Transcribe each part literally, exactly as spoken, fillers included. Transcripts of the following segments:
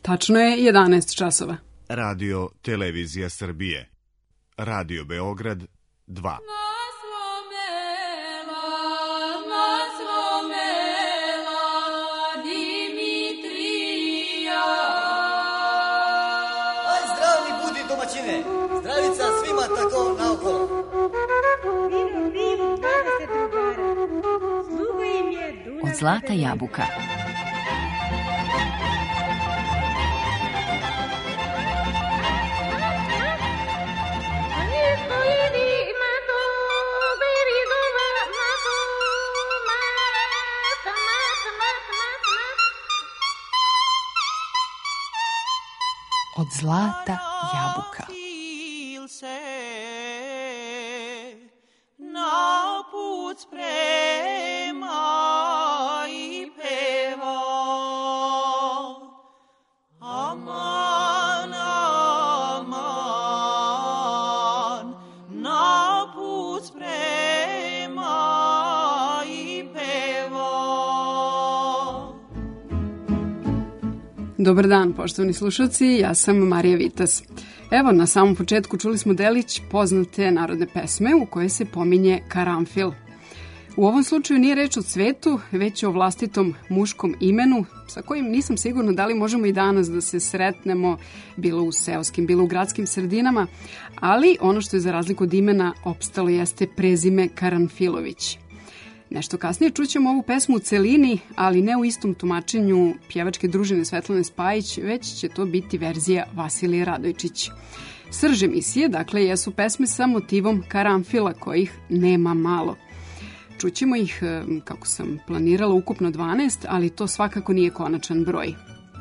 Tačno je jedanaest časova. Radio Televizija Srbije. Radio Beograd dva. Zdravica svima tako naokolo. Vivu, vivu, dvadeset drugara. Sluga im je Dunav. Od zlata jabuka. Od zlata jabuka. Na put sprema i peva. Aman, aman, na put sprema i peva. Dobar dan, poštovani slušalci, ja sam Marija Vitas. Evo, na samom početku čuli smo delić poznate narodne pesme u kojoj se pominje karanfil. U ovom slučaju nije reč o cvetu, već o vlastitom muškom imenu, sa kojim nisam sigurna da li možemo i danas da se sretnemo, bilo u seoskim, bilo u gradskim sredinama, ali ono što je za razliku od imena opstalo jeste prezime Karanfilović. Nešto kasnije čućemo ovu pesmu u celini, ali ne u istom tumačenju pjevačke družine Svetlane Spajić, već će to biti verzija Vasilije Radojčić. Srž emisije, dakle, jesu pesme sa motivom karanfila, kojih nema malo. Čućemo ih, kako sam planirala, ukupno dvanaest, ali to svakako nije konačan broj.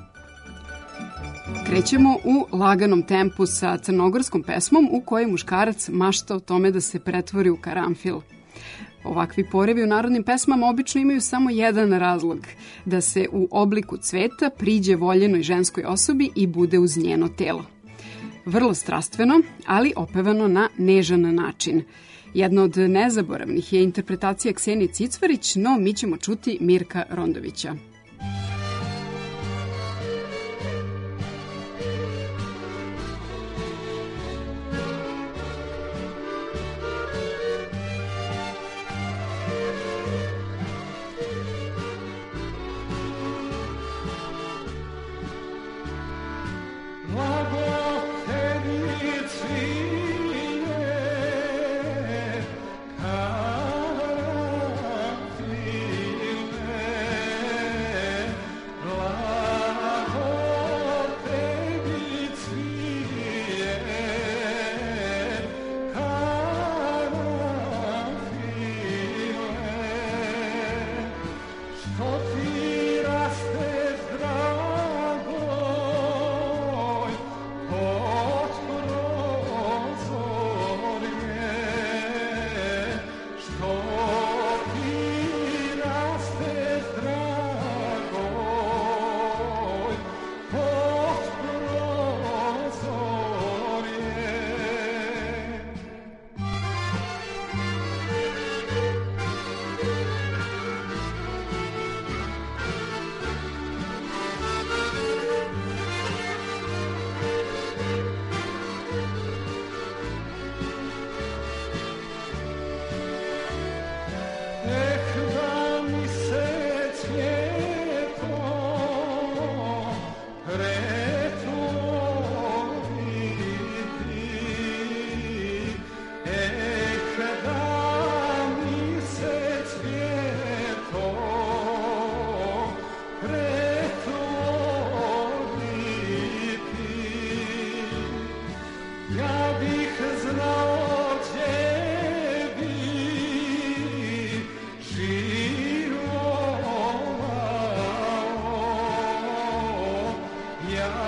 Krećemo u laganom tempu sa crnogorskom pesmom u kojoj muškarac mašta o tome da se pretvori u karanfil. Ovakvi porevi u narodnim pesmama obično imaju samo jedan razlog, da se u obliku cveta priđe voljenoj ženskoj osobi i bude uz njeno telo. Vrlo strastveno, ali opevano na nežan način. Jedna od nezaboravnih je interpretacija Ksenije Cicvarić, no mi ćemo čuti Mirka Rondovića. Ja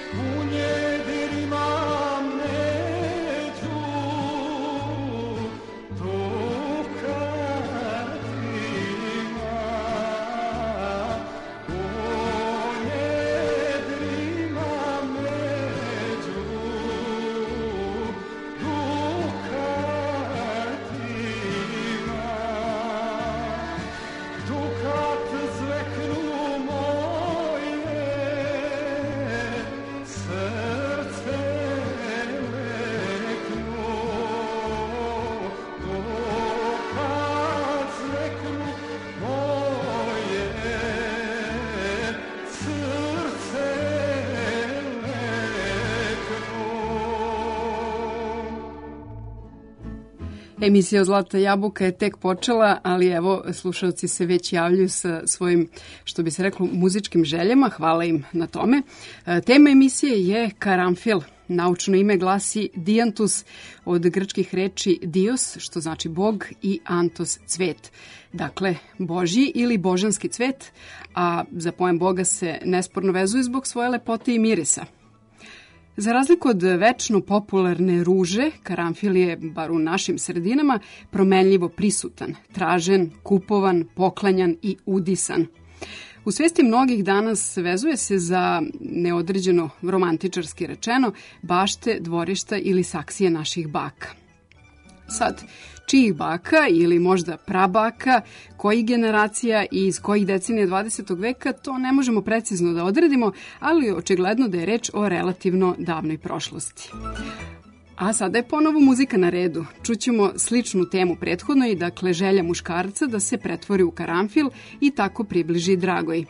Emisija Zlata jabuka je tek počela, ali evo, slušalci se već javljaju sa svojim, što bi se reklo, muzičkim željama. Hvala im na tome. Tema emisije je karanfil. Naučno ime glasi dianthus, od grčkih reči dios, što znači bog, i anthos, cvet. Dakle, božji ili božanski cvet, a za pojam boga se nesporno vezuje zbog svoje lepote i mirisa. Za razliku od večno popularne ruže, karanfil je, bar u našim sredinama, promenljivo prisutan, tražen, kupovan, poklanjan i udisan. U svesti mnogih danas vezuje se za neodređeno, romantičarski rečeno, bašte, dvorišta ili saksije naših baka. Sad, čijih baka ili možda prabaka, kojih generacija i iz kojih decenija dvadesetog veka, to ne možemo precizno da odredimo, ali očigledno da je reč o relativno davnoj prošlosti. A sada je ponovo muzika na redu. Čućemo sličnu temu prethodnoj, dakle želja muškarca da se pretvori u karanfil i tako približi dragoj.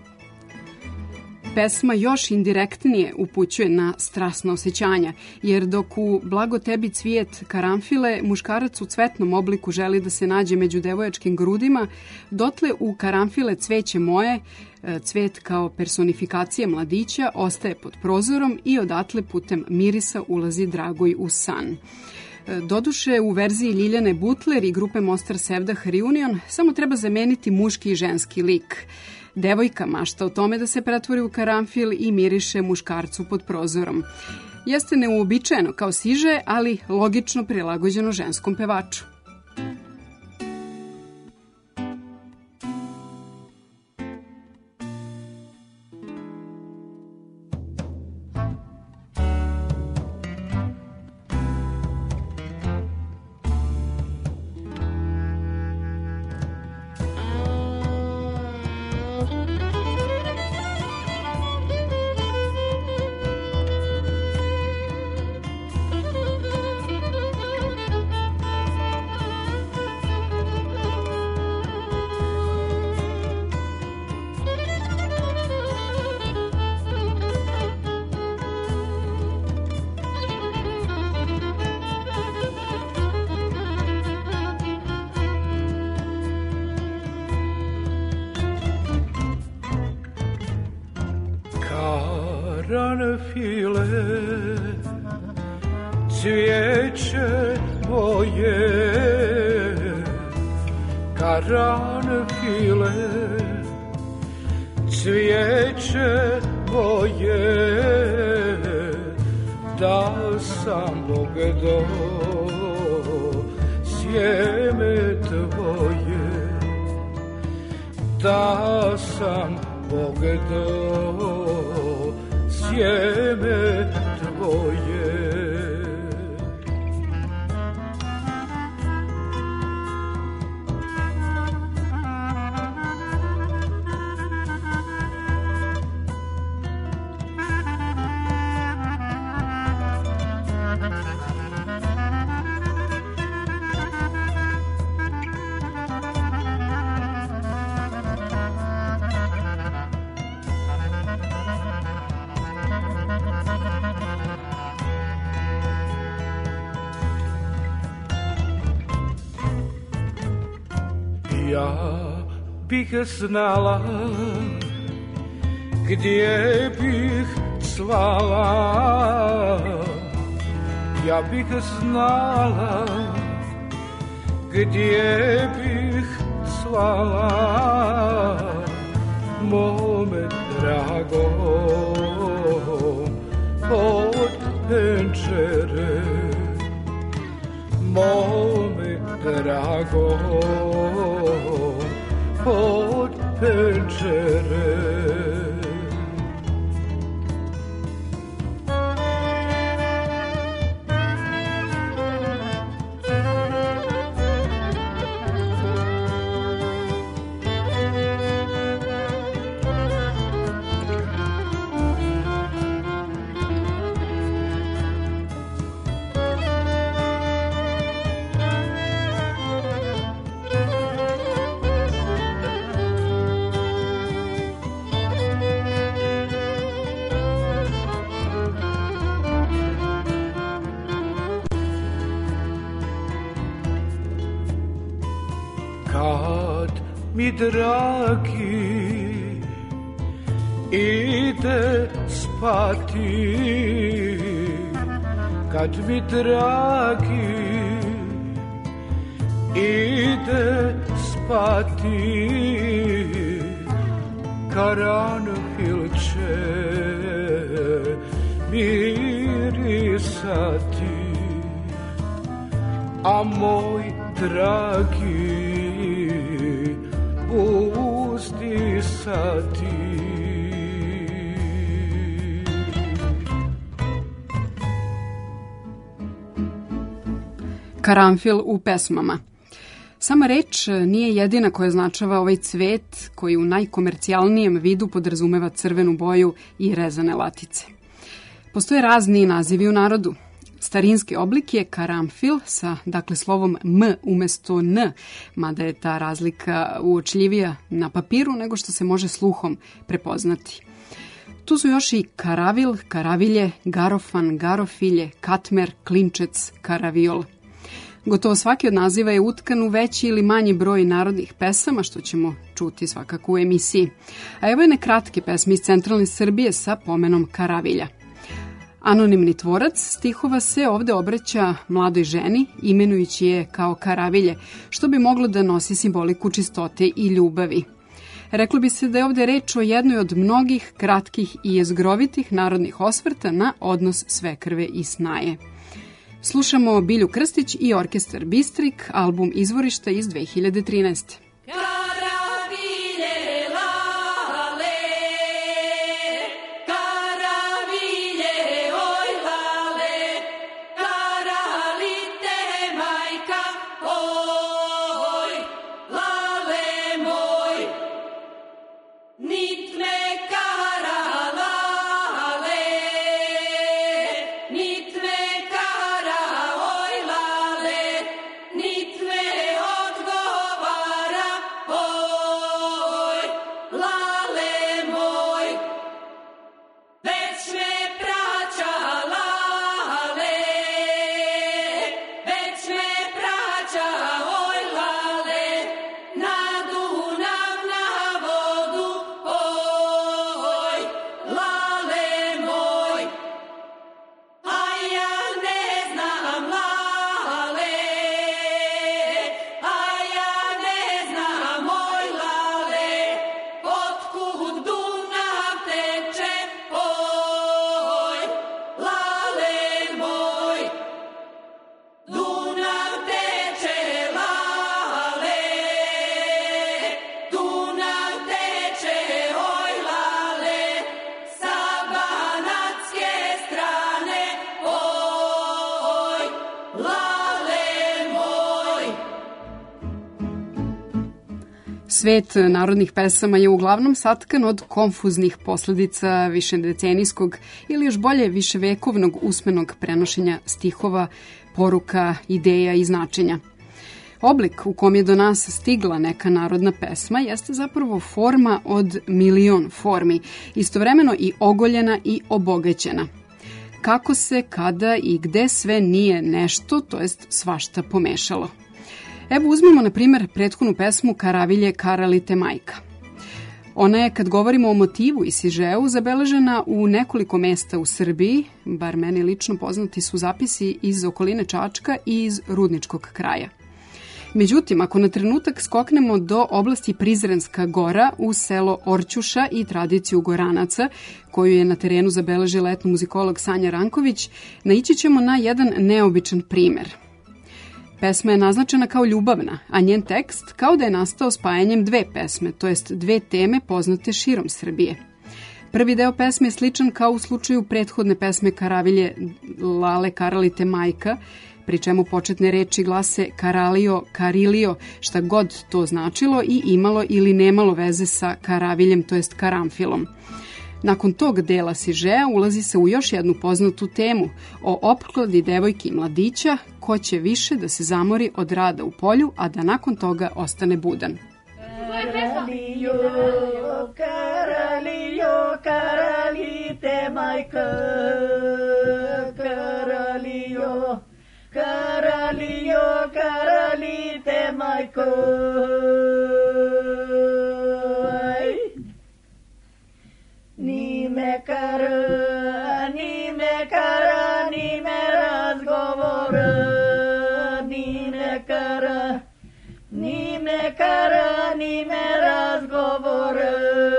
Pesma još indirektnije upućuje na strasna osjećanja, jer dok u Blago tebi cvijet karanfile muškarac u cvetnom obliku želi da se nađe među devojačkim grudima, dotle u karanfile cveće moje, cvet kao personifikacija mladića, ostaje pod prozorom i odatle putem mirisa ulazi dragoj u san. Doduše, u verziji Ljiljane Butler i grupe Mostar Sevdah Reunion samo treba zameniti muški i ženski lik. Devojka mašta o tome da se pretvori u karanfil i miriše muškarcu pod prozorom. Jeste neuobičajeno kao siže, ali logično prilagođeno ženskom pevaču. Karanfile, cvijeće moje, karanfile, cvijeće moje, da sam Bog do sjeme tvoje, da sam Bog do sjeme tvoje. Ja bih znala gdje bih cvala, ja bih znala gdje bih cvala, mome dragom mome drago pod pečere. Kad mi dragi ide spati, kad mi dragi ide spati, karanfil će mirisati, a moj dragi uzdisati. Karanfil u pesmama. Sama reč nije jedina koja označava ovaj cvet koji u najkomercijalnijem vidu podrazumeva crvenu boju i rezane latice. Postoje razni nazivi u narodu. Starinski oblik je karanfil sa, dakle, slovom M umesto N, mada je ta razlika uočljivija na papiru nego što se može sluhom prepoznati. Tu su još i karavil, karavilje, garofan, garofilje, katmer, klinčec, karaviol. Gotovo svaki od naziva je utkan u veći ili manji broj narodnih pesama, što ćemo čuti svakako u emisiji. A evo jedne kratke pesme iz centralne Srbije sa pomenom karavilja. Anonimni tvorac stihova se ovde obraća mladoj ženi, imenujući je kao karavilje, što bi moglo da nosi simboliku čistote i ljubavi. Reklo bi se da je ovde reč o jednoj od mnogih kratkih i jezgrovitih narodnih osvrta na odnos svekrve i snaje. Slušamo Bilju Krstić i orkestar Bistrik, album Izvorišta iz dve hiljade trinaeste. Svet narodnih pesama je uglavnom satkan od konfuznih posledica višedecenijskog ili još bolje viševekovnog usmenog prenošenja stihova, poruka, ideja i značenja. Oblik u kom je do nas stigla neka narodna pesma jeste zapravo forma od milion formi, istovremeno i ogoljena i obogaćena. Kako se, kada i gde sve nije nešto, to jest svašta pomešalo. Evo uzmimo, na primjer, prethodnu pesmu Karavilje karalite majka. Ona je, kad govorimo o motivu i sižeu, zabeležena u nekoliko mesta u Srbiji, bar meni lično poznati su zapisi iz okoline Čačka i iz Rudničkog kraja. Međutim, ako na trenutak skoknemo do oblasti Prizrenska gora u selo Orćuša i tradiciju Goranaca, koju je na terenu zabeležila etnomuzikolog Sanja Ranković, naići ćemo na jedan neobičan primer. Pesma je naznačena kao ljubavna, a njen tekst kao da je nastao spajanjem dve pesme, to jest dve teme poznate širom Srbije. Prvi deo pesme je sličan kao u slučaju prethodne pesme Karavilje Lale Karalite majka, pri čemu početne reči glase Karalio, Karilio, šta god to značilo i imalo ili nemalo veze sa Karaviljem, to jest Karamfilom. Nakon tog dela sižeja ulazi se u još jednu poznatu temu o opkladi devojki i mladića ko će više da se zamori od rada u polju, a da nakon toga ostane budan. Karalio, Karalio, Karalite majka, Karalio, Karalio, Karalite majko. Ni me kara, ni me kara, ni me razgovora, ni me kara, ni me kara, ni me razgovora.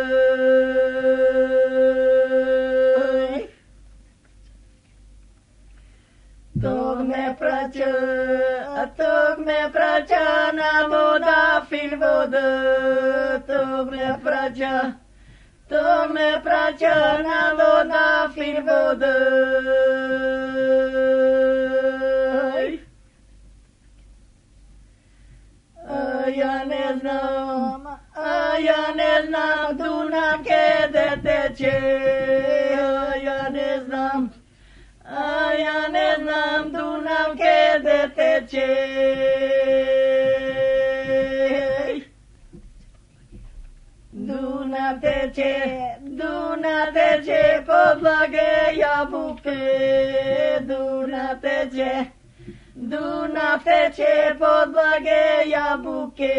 Tog me praća, tog me praća na voda fil voda, tog me praća, tog me praća na voda fil voda. A ja ne znam, a ja ne znam Dunav gde teče, a ja ne znam, a ja ne znam Dunav gde teče. Dunav teče, Dunav teče, podlage jabuke, Dunav teče, Dunav teče, podlage jabuke.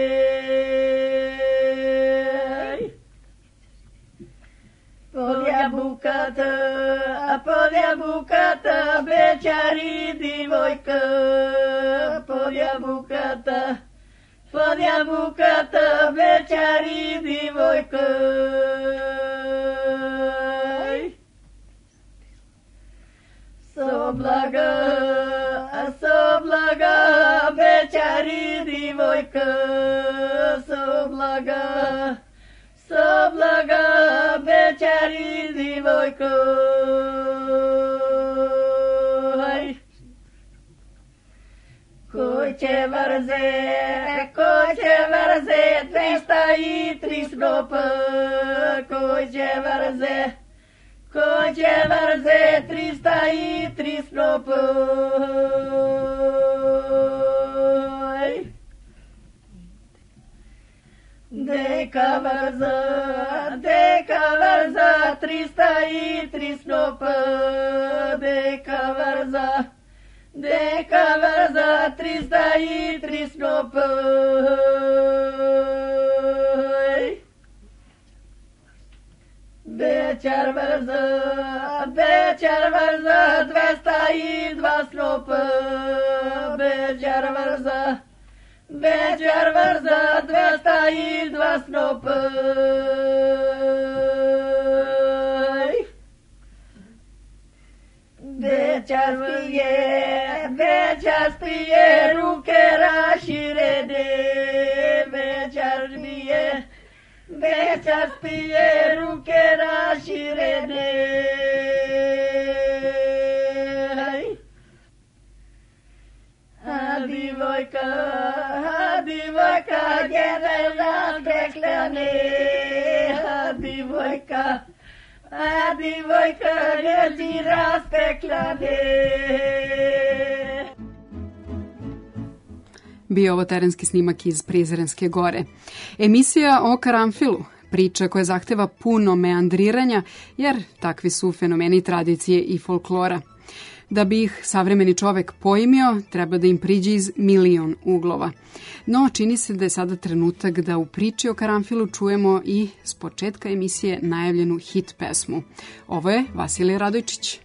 Pod jabukata, pod jabukata, bečari divojka, pod jabukata, pod jabukata, bečari divojka. Soblaga, soblaga, bečari divojka, soblaga, soblaga, bečari divojka. Ko će vrze, ko će vrze, trista i tri snopa, ko će vrze, ko će vrze, trista i tri snopa. Deka vrza, deka vrza, trista i tri snopa, deka vrza, deka vrza, trista i tri snopa. Bečar vrza, bečar vrza, dvesta i dva snopa, bečar vrza, bečar vrza, dvesta i dva snopa. Bečar spije, bečar spije, ruke raširene, bečar spije, bečar spije, ruke raširene. A divojka, a divojka, gdje nas preklane, a divojka, a divojka, gdje ti rasteklane. Bio ovo terenski snimak iz Prizrenske gore. Emisija o karamfilu, priča koja zahteva puno meandriranja, jer takvi su fenomeni tradicije i folklora. Da bi ih savremeni čovek poimio, treba da im priđe iz milion uglova. No, čini se da je sada trenutak da u priči o karamfilu čujemo i s početka emisije najavljenu hit pesmu. Ovo je Vasilij Radojčić.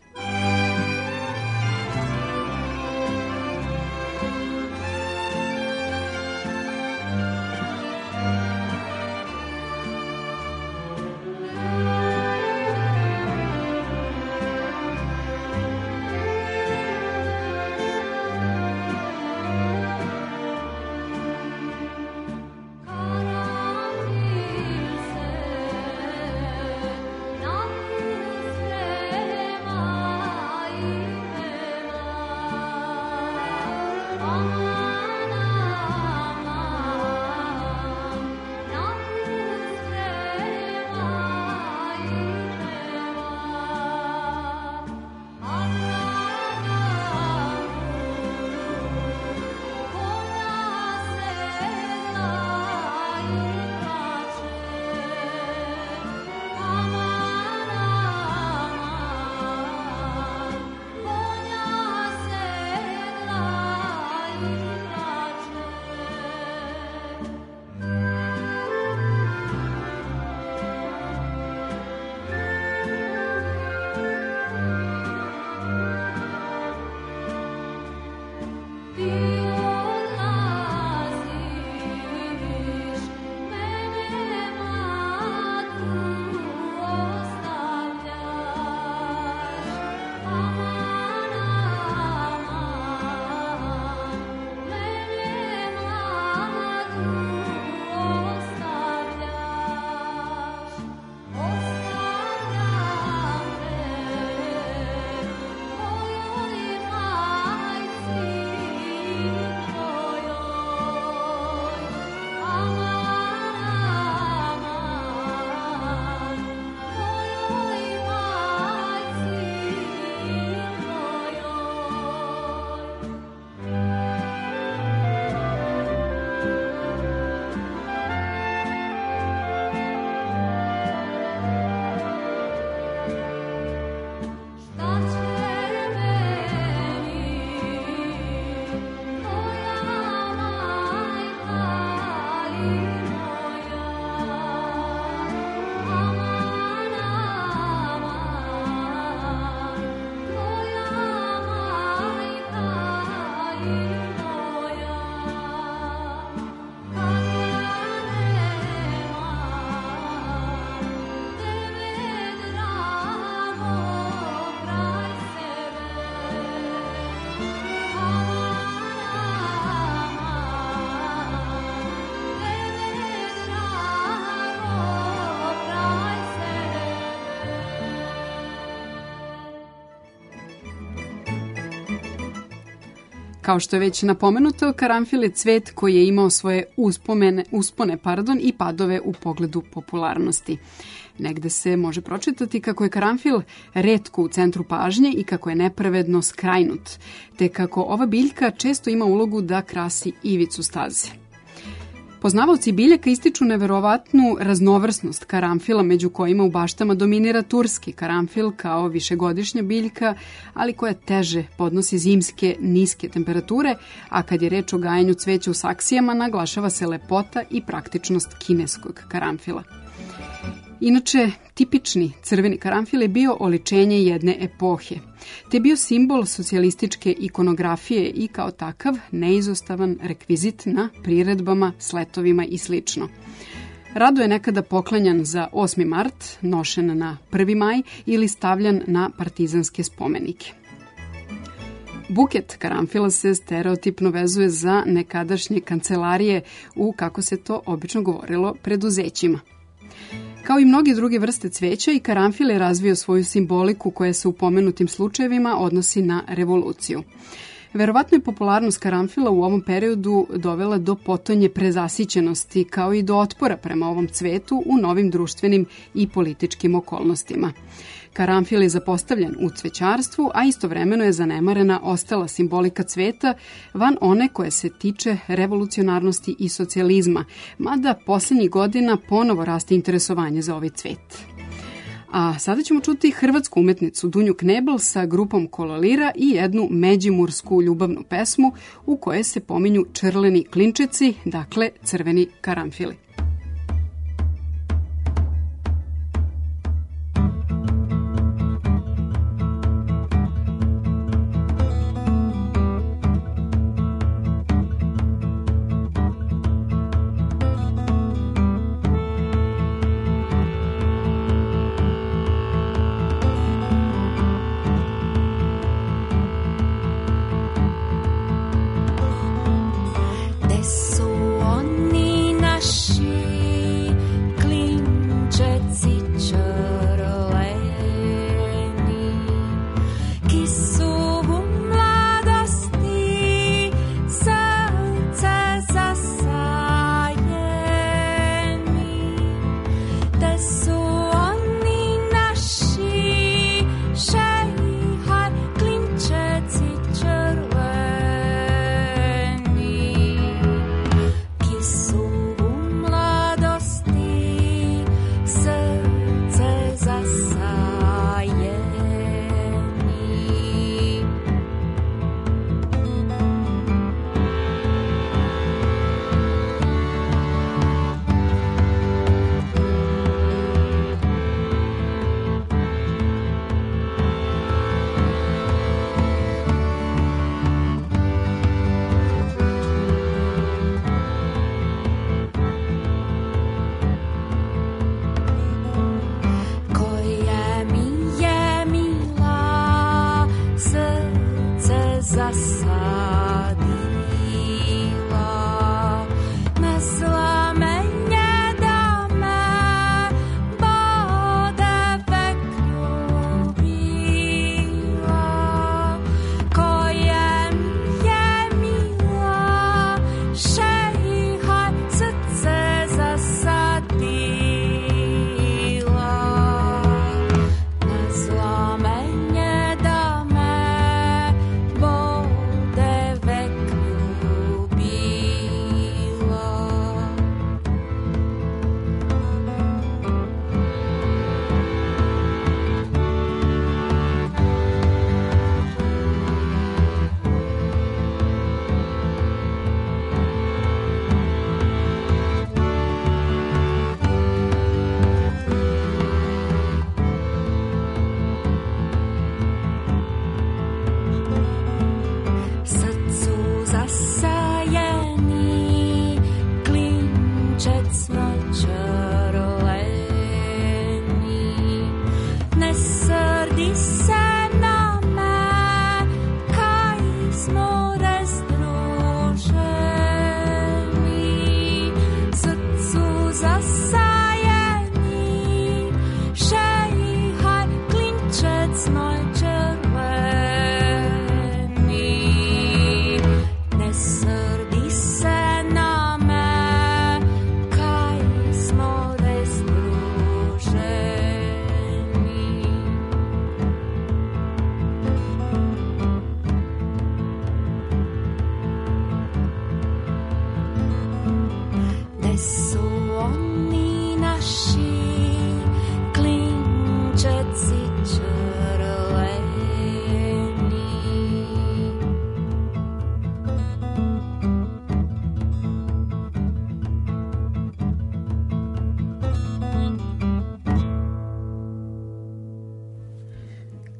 Kao što je već napomenuto, karanfil je cvet koji je imao svoje uspomene, uspone pardon, i padove u pogledu popularnosti. Negde se može pročitati kako je karanfil retko u centru pažnje i kako je nepravedno skrajnut, te kako ova biljka često ima ulogu da krasi ivicu staze. Poznavaoci biljaka ističu neverovatnu raznovrsnost karanfila, među kojima u baštama dominira turski karanfil kao višegodišnja biljka, ali koja teže podnosi zimske niske temperature, a kad je reč o gajanju cveća u saksijama, naglašava se lepota i praktičnost kineskog karanfila. Inače, tipični crveni karanfil je bio oličenje jedne epohe, te bio simbol socijalističke ikonografije i kao takav neizostavan rekvizit na priredbama, sletovima i sl. Rado je nekada poklanjan za osmi mart, nošen na prvi maj ili stavljan na partizanske spomenike. Buket karanfila se stereotipno vezuje za nekadašnje kancelarije u, kako se to obično govorilo, preduzećima. Kao i mnoge druge vrste cveća, i karanfil je razvio svoju simboliku koja se u pomenutim slučajevima odnosi na revoluciju. Verovatno je popularnost karanfila u ovom periodu dovela do potonje prezasićenosti, kao i do otpora prema ovom cvetu u novim društvenim i političkim okolnostima. Karanfil je zapostavljen u cvećarstvu, a istovremeno je zanemarena ostala simbolika cveta van one koje se tiče revolucionarnosti i socijalizma, mada posljednjih godina ponovo raste interesovanje za ovaj cvet. A sada ćemo čuti hrvatsku umetnicu Dunju Knebel sa grupom Kololira i jednu međimursku ljubavnu pesmu u kojoj se pominju črleni klinčeci, dakle crveni karanfili.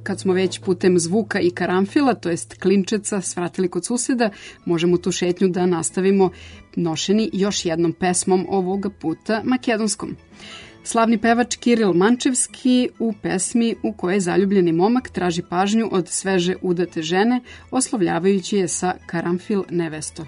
kad smo već putem zvuka i karamfila, to jest klinčeca, svratili kod suseda, možemo tu šetnju da nastavimo nošeni još jednom pesmom, ovoga puta makedonskom. Slavni pevač Kiril Mančevski u pesmi u kojoj zaljubljeni momak traži pažnju od sveže udate žene, oslovljavajući je sa karamfil nevesto.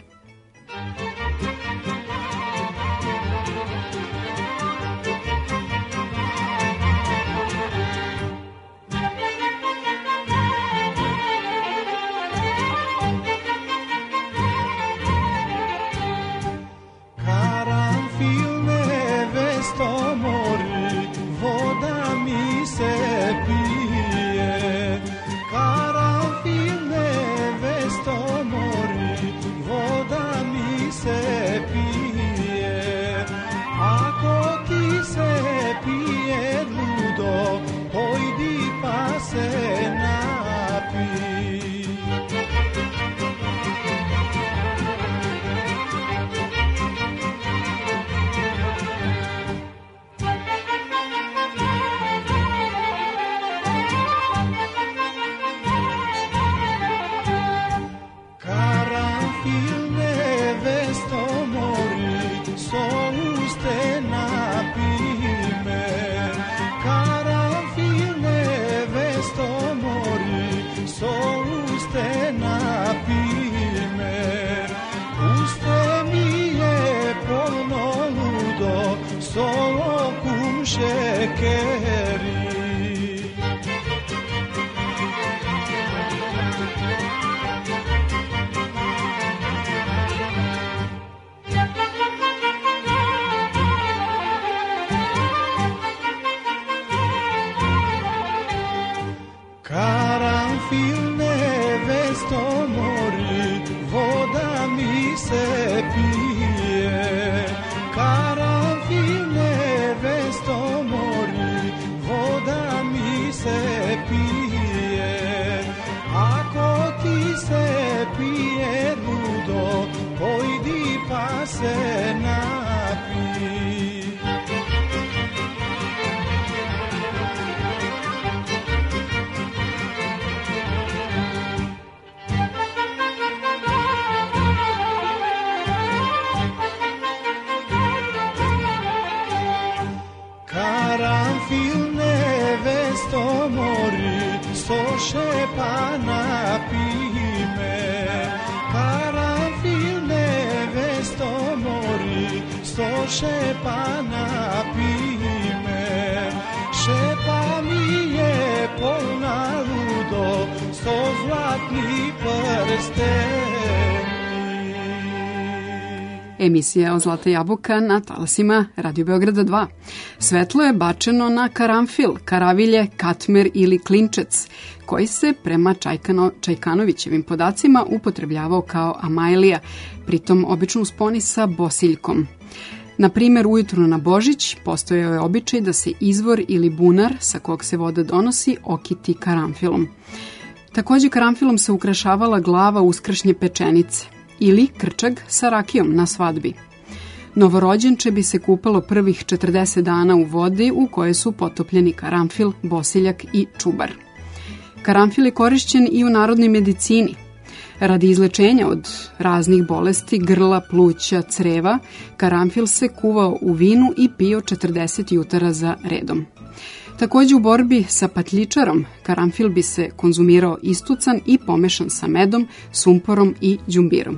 Emisija o Zlata jabuka na talasima Radio Beograda dva. Svetlo je bačeno na karamfil, karavilje, katmer ili klinčec, koji se prema Čajkano, Čajkanovićevim podacima upotrebljavao kao amajlija, pritom obično u sponi sa bosiljkom. Na primjer, ujutru na Božić postojao je običaj da se izvor ili bunar sa kog se voda donosi okiti karamfilom. Također karamfilom se ukrašavala glava uskršnje pečenice ili krčag sa rakijom na svadbi. Novorođenče bi se kupalo prvih četrdeset dana u vodi u kojoj su potopljeni karamfil, bosiljak i čubar. Karamfil je korišćen i u narodnoj medicini. Radi izlečenja od raznih bolesti, grla, pluća, creva, karamfil se kuvao u vinu i pio četrdeset jutara za redom. Također u borbi sa patljičarom, karamfil bi se konzumirao istucan i pomešan sa medom, sumporom i đumbirom.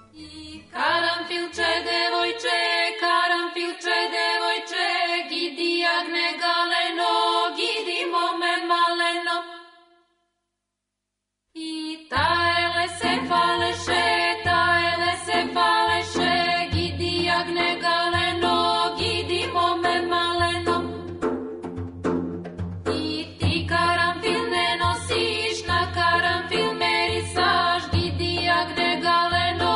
Karamfilče, devojče, karamfilče, devojče, gidi jagne galeno, gidi mome maleno. I tajle se faleše, tajle se faleše, gidi jagne galeno, gidi mome maleno. I ti karamfil ne nosiš, na karamfil merisaš, gidi jagne galeno.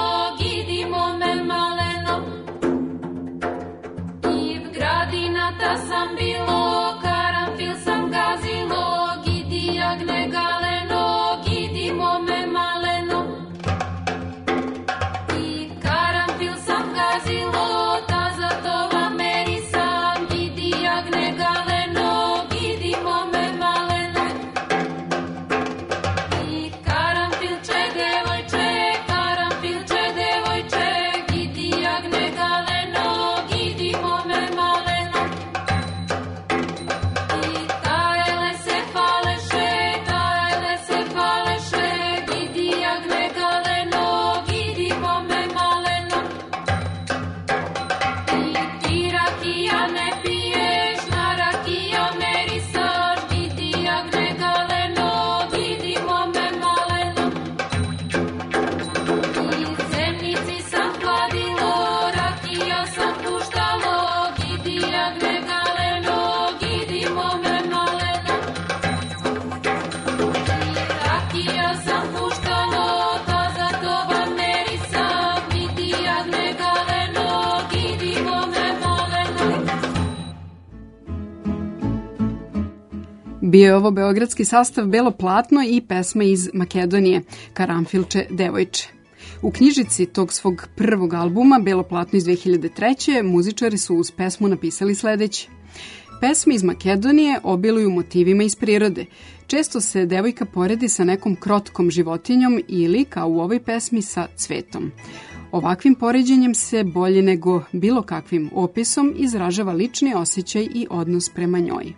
Bio je ovo beogradski sastav Belo platno i pesma iz Makedonije, Karanfilče devojče. U knjižici tog svog prvog albuma, Belo platno iz dve hiljade treće. muzičari su uz pesmu napisali sledeće. Pesme iz Makedonije obiluju motivima iz prirode. Često se devojka poredi sa nekom krotkom životinjom ili, kao u ovoj pesmi, sa cvetom. Ovakvim poređenjem se bolje nego bilo kakvim opisom izražava lični osjećaj i odnos prema njoj.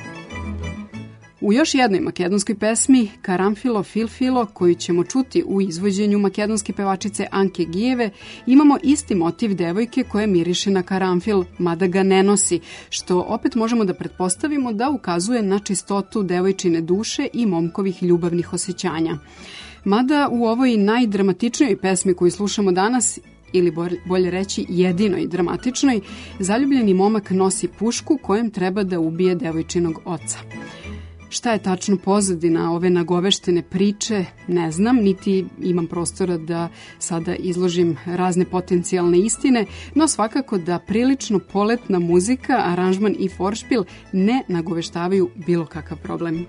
U još jednoj makedonskoj pesmi, Karanfilo Filfilo, koju ćemo čuti u izvođenju makedonske pevačice Anke Gijeve, imamo isti motiv devojke koja miriše na karanfil, mada ga ne nosi, što opet možemo da pretpostavimo da ukazuje na čistotu devojčine duše i momkovih ljubavnih osjećanja. Mada u ovoj najdramatičnijoj pesmi koju slušamo danas, ili bolje reći jedinoj dramatičnoj, zaljubljeni momak nosi pušku kojem treba da ubije devojčinog oca. Šta je tačno pozadina ove nagoveštene priče, ne znam, niti imam prostora da sada izložim razne potencijalne istine, no svakako da prilično poletna muzika, aranžman i foršpil ne nagoveštavaju bilo kakav problem.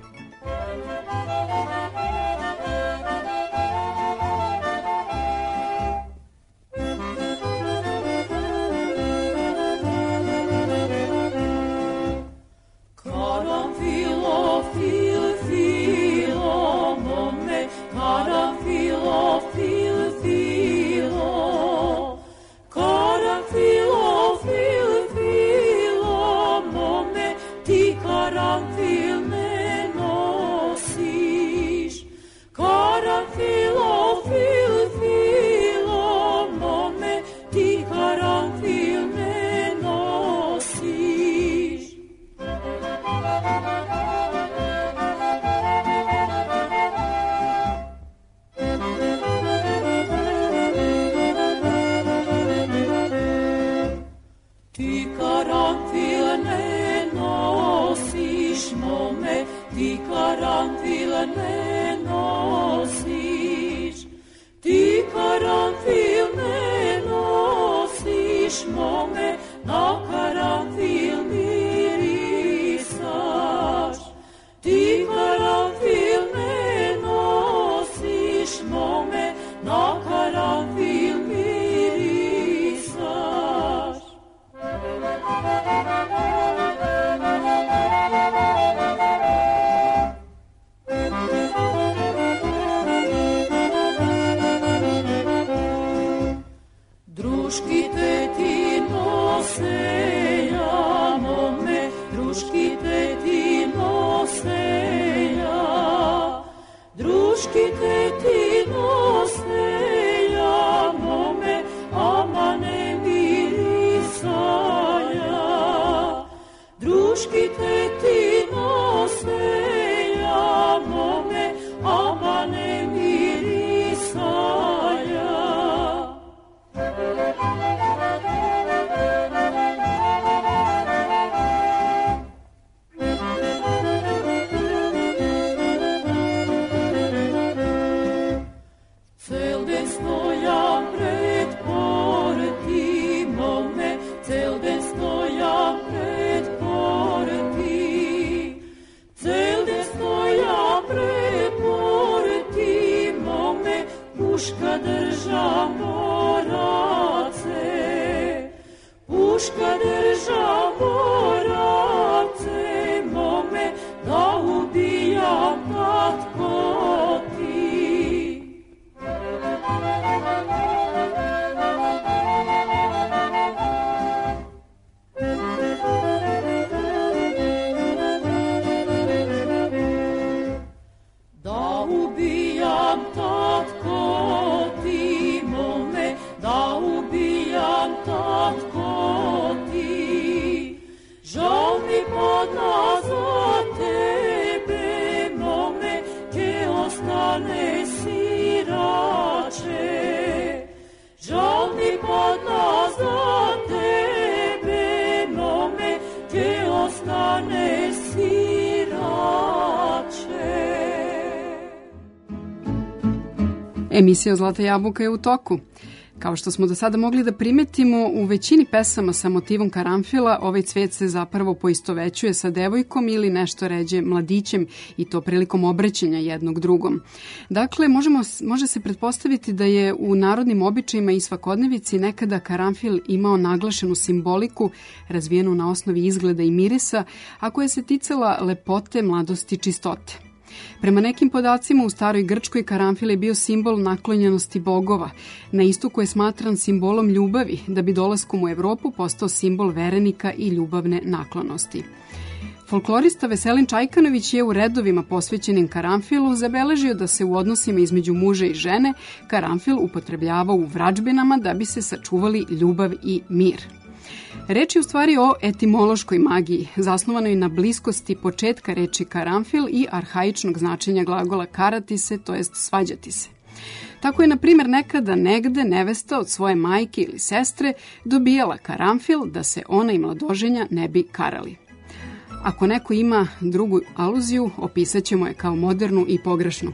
Emisija Zlata jabuka je u toku. Kao što smo do sada mogli da primetimo, u većini pesama sa motivom karanfila ovaj cvet se zapravo poistovećuje sa devojkom ili nešto ređe mladićem i to prilikom obraćanja jednog drugom. Dakle, možemo, može se pretpostaviti da je u narodnim običajima i svakodnevici nekada karanfil imao naglašenu simboliku razvijenu na osnovi izgleda i mirisa, a koja se ticala lepote, mladosti, čistote. Prema nekim podacima u staroj Grčkoj karanfil je bio simbol naklonjenosti bogova. Na istoku je smatran simbolom ljubavi, da bi dolaskom u Evropu postao simbol verenika i ljubavne naklonosti. Folklorista Veselin Čajkanović je u redovima posvećenim karanfilu zabeležio da se u odnosima između muža i žene karanfil upotrebljavao u vračbinama da bi se sačuvali ljubav i mir. Reč je u stvari o etimološkoj magiji, zasnovanoj na bliskosti početka reči karanfil i arhaičnog značenja glagola karati se, to jest svađati se. Tako je, na primjer, nekada negde nevesta od svoje majke ili sestre dobijala karanfil da se ona i mladoženja ne bi karali. Ako neko ima drugu aluziju, opisat ćemo je kao modernu i pogrešnu.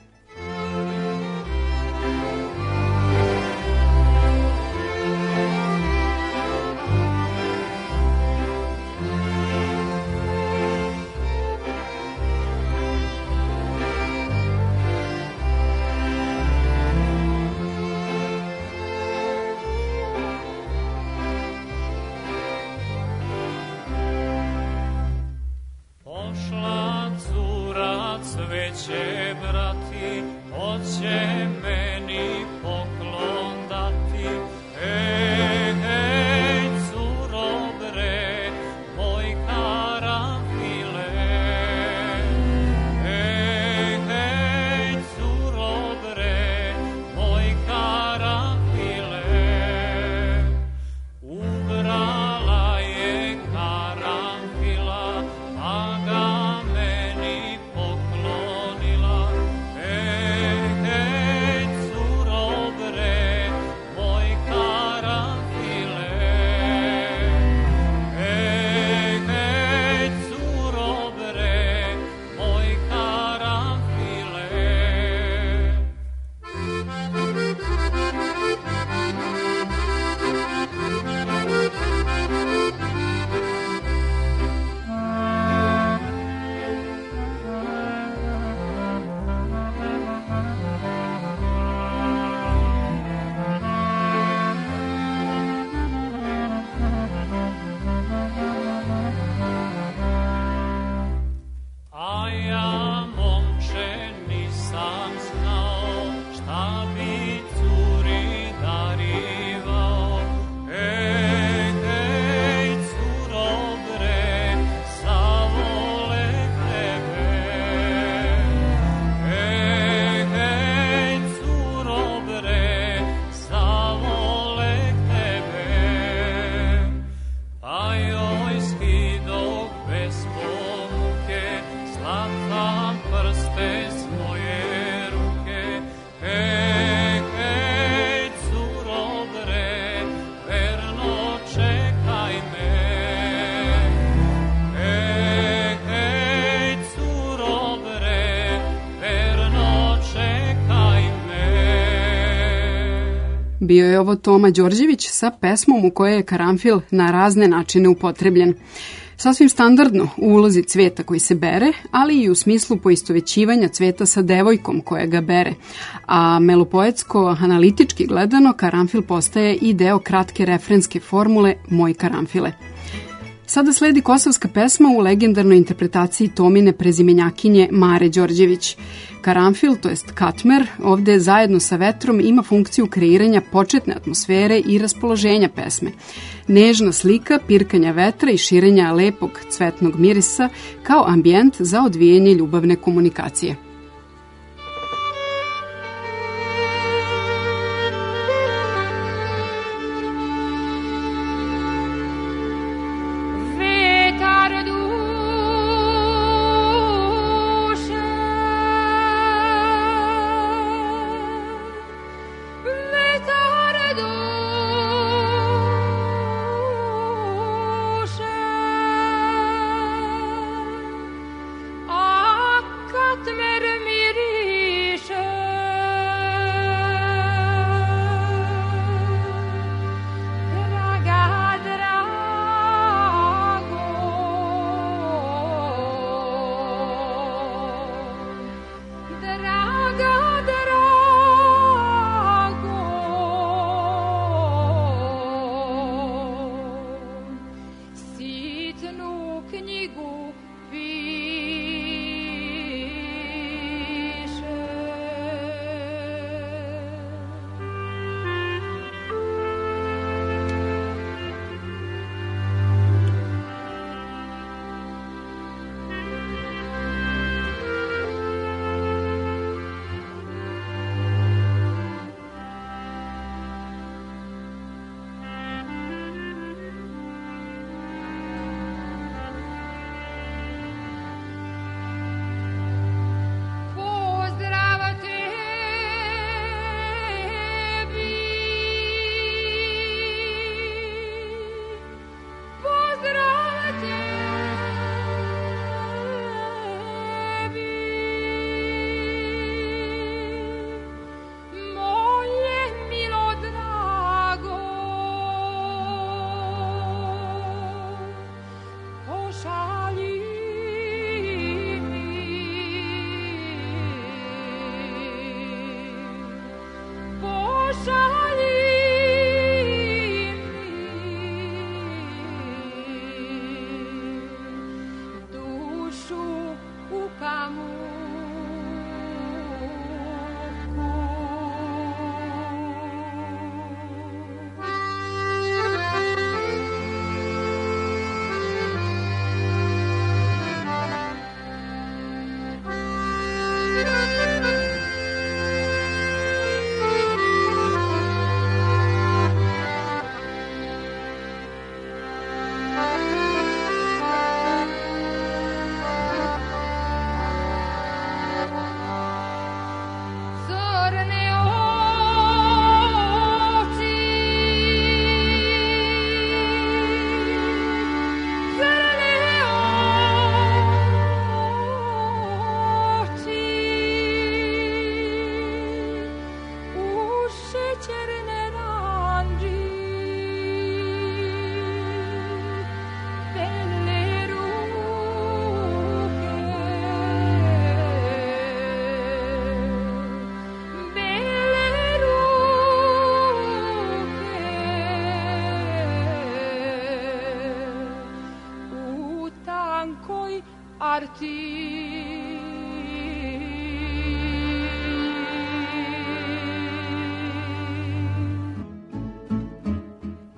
Pošla cura cveće brati, hoće meni poklon dati. Ej, ej, curo bre, moj karanfile. Ej, ej, curo bre, moj karanfile. Ubrala je karanfila, a ga meni poklonila. Ej, ej, curo bre, moj karanfile. Ej, ej, curo bre, moj karanfile. A ja, momče, nisam znao šta bi curi darivao. Ej, ej, curo bre, zavole tebe. Ej, ej, curo bre, zavole tebe. Pa joj skidog bez pomuke, zlatan prste s moje ruke. Ej, ej, curo bre, verno čekaj me. Ej, ej, curo bre, verno čekaj me. Bio je ovo Toma Đorđević sa pesmom u kojoj je karanfil na razne načine upotrebljen. Sasvim standardno u ulozi cveta koji se bere, ali i u smislu poistovećivanja cveta sa devojkom koja ga bere. A melopoetsko-analitički gledano, karanfil postaje i deo kratke refrenske formule Moj karanfile. Sada sledi kosovska pesma u legendarnoj interpretaciji Tomine prezimenjakinje Mare Đorđević. Karanfil, to jest katmer, ovde zajedno sa vetrom ima funkciju kreiranja početne atmosfere i raspoloženja pesme. Nežna slika pirkanja vetra i širenja lepog cvetnog mirisa kao ambijent za odvijanje ljubavne komunikacije. Katmer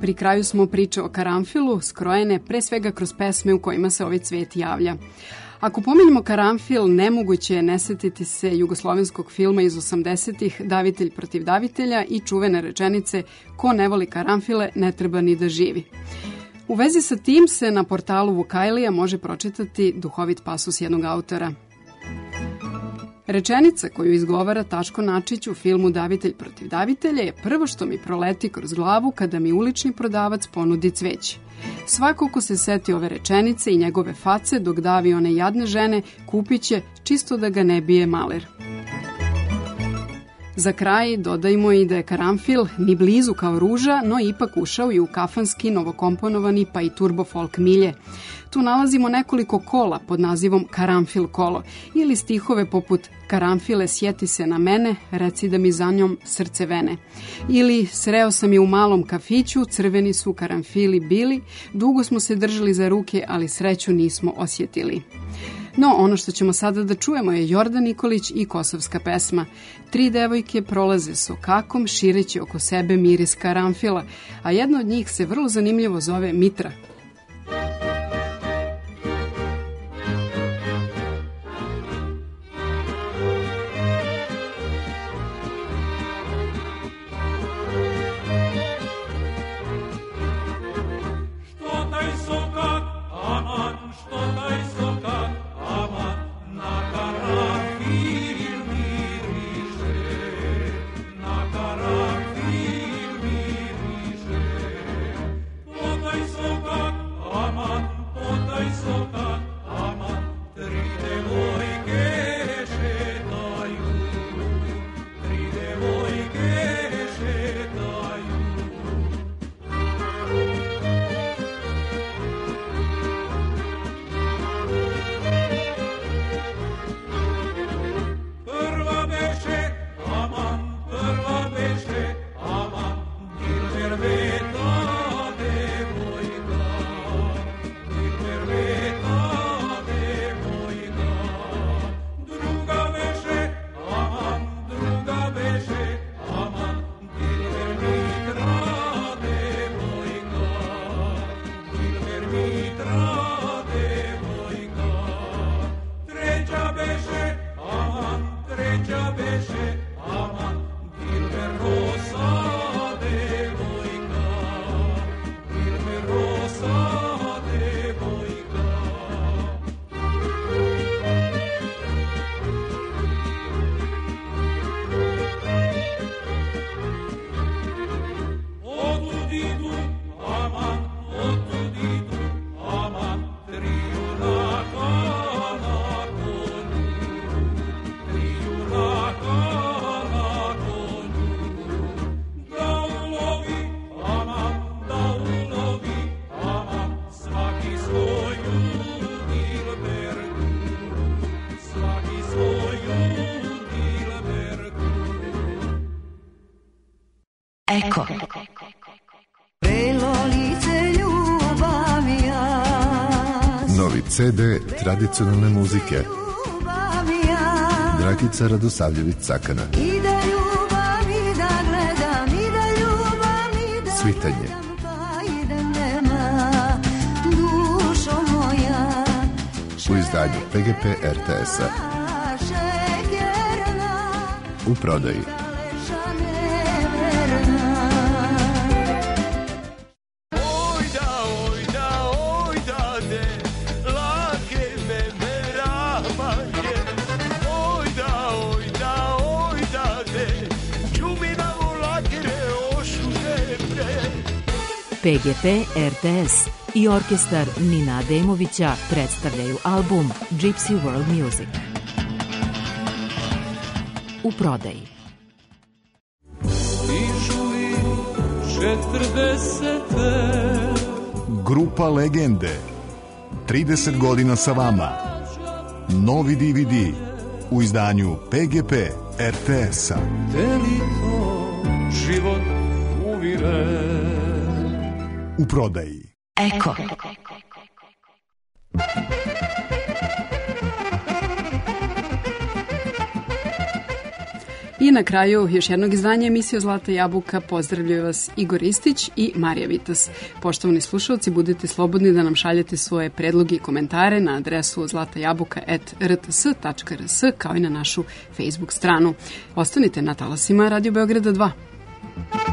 Pri kraju smo priče o karanfilu, skrojene pre svega kroz pesme u kojima se ovaj cvet javlja. Ako pomenemo karanfil, nemoguće je ne setiti se jugoslovenskog filma iz osamdesetih Davitelj protiv davitelja i čuvene rečenice ko ne voli karanfile ne treba ni da živi. U vezi sa tim se na portalu Vukajlija može pročitati duhovit pasus jednog autora. Rečenica koju izgovara Taško Načić u filmu Davitelj protiv davitelja je prvo što mi proleti kroz glavu kada mi ulični prodavac ponudi cveće. Svako ko se seti ove rečenice i njegove face dok davi one jadne žene, kupit će čisto da ga ne bije maler. Za kraj dodajmo i da je karanfil ni blizu kao ruža, no ipak ušao i u kafanski, novokomponovani pa i turbo folk milje. Tu nalazimo nekoliko kola pod nazivom Karanfil kolo ili stihove poput Karanfile sjeti se na mene, reci da mi za njom srce vene. Ili sreo sam je u malom kafiću, crveni su karanfili bili, dugo smo se držali za ruke, ali sreću nismo osjetili. No, ono što ćemo sada da čujemo je Jordan Nikolić i kosovska pesma. Tri devojke prolaze sokakom, šireći oko sebe miris karanfila, a jedna od njih se vrlo zanimljivo zove Mitra. Eko. Novi ce de tradicionalne muzike. Dragica Radosavljević-Cakana. Svitanje. U izdanju pe ge pe er te es-a. U prodaji. pe ge pe er te es i orkestar Nina Ademovića predstavljaju album Gypsy World Music. U prodaji. Grupa Legende. trideset godina sa vama. Novi de ve de u izdanju pe ge pe er te es-a. Život uvire. U prodaji. Eko. I na kraju još jednog izdanja emisije Zlata jabuka pozdravljaju vas Igor Istić i Marija Vitas. Poštovani slušalci, budete slobodni da nam šaljete svoje predloge i komentare na adresu zlatajabuka at r t s tačka r s kao i na našu Facebook stranu. Ostanite na talasima Radio Beograda dva.